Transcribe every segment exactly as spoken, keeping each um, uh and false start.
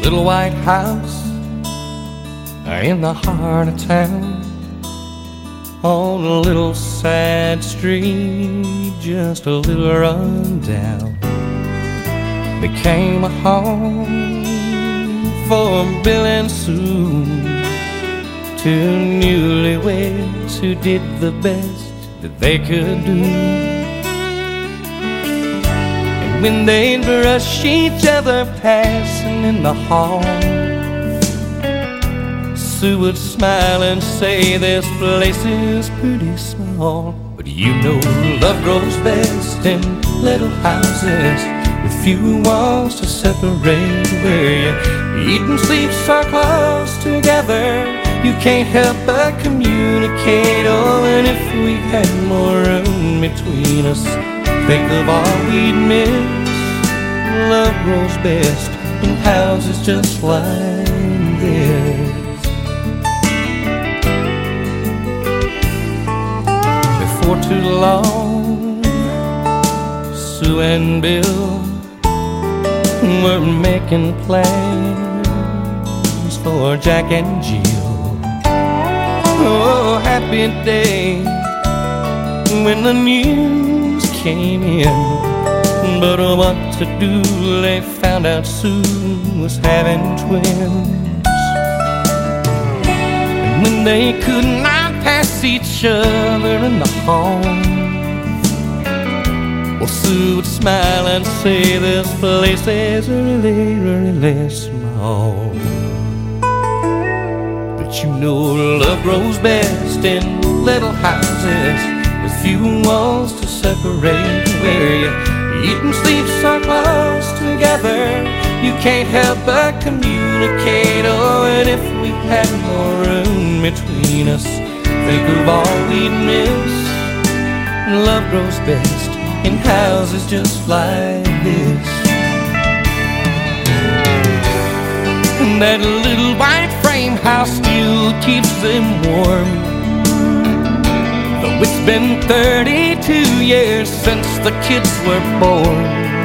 little white house in the heart of town, on a little side street, just a little run down, became a home for Bill and Sue, two newlyweds who did the best that they could do. And when they'd brush each other passing in the hall, Sue would smile and say, "This place is pretty small." But you know love grows best in little houses with few walls to separate, where you eat and sleep so close together you can't help but communicate. Oh, and if we had more room between us, think of all we'd miss. Love grows best in houses just like this. Before too long, Sue and Bill were making plans for Jack and Jill. Oh, happy day when the news came in. But what to do, they found out Sue was having twins. And when they could not pass each other in the hall, well, Sue would smile and say, "This place is really, really small." But you know love grows best in little houses with few walls to separate, where you eat and sleep so close together you can't help but communicate. Oh, and if we had more room between us, think of all we'd miss. Love grows best in houses just like this. That little white frame house still keeps them warm, though it's been thirty-two years since the kids were born.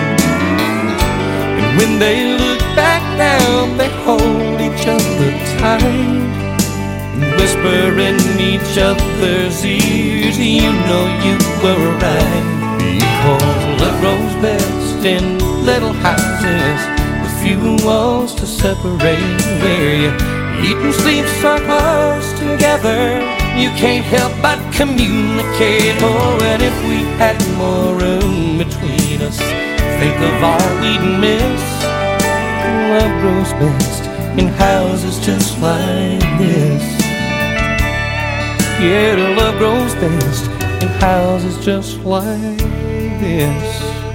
And when they look back now, they hold each other tight and whisper in each other's ears, "You know you were right." Because love grows best in little houses with few walls to separate, where you eat and sleep so close together you can't help but communicate. Oh, and if we had more room between us, think of all we'd miss. Love grows best in houses just like this. Yeah, love grows best in houses just like this.